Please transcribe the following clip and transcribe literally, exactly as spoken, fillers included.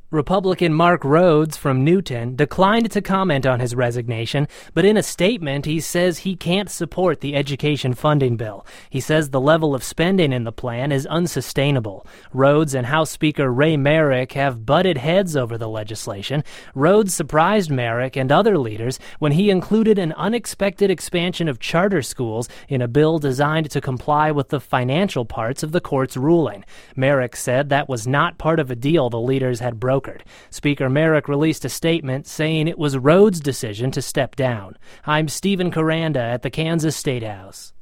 Republican Mark Rhodes from Newton declined to comment on his resignation, but in a statement he says he can't support the education funding bill. He says the level of spending in the plan is unsustainable. Rhodes and House Speaker Ray Merrick have butted heads over the legislation. Rhodes surprised Merrick and other leaders when he included an unexpected expansion of charter schools in a bill designed to comply with the financial parts of the court's ruling. Merrick said that was not part of a deal the leaders had brokered. Speaker Merrick released a statement saying it was Rhodes' decision to step down. I'm Stephen Caranda at the Kansas State House.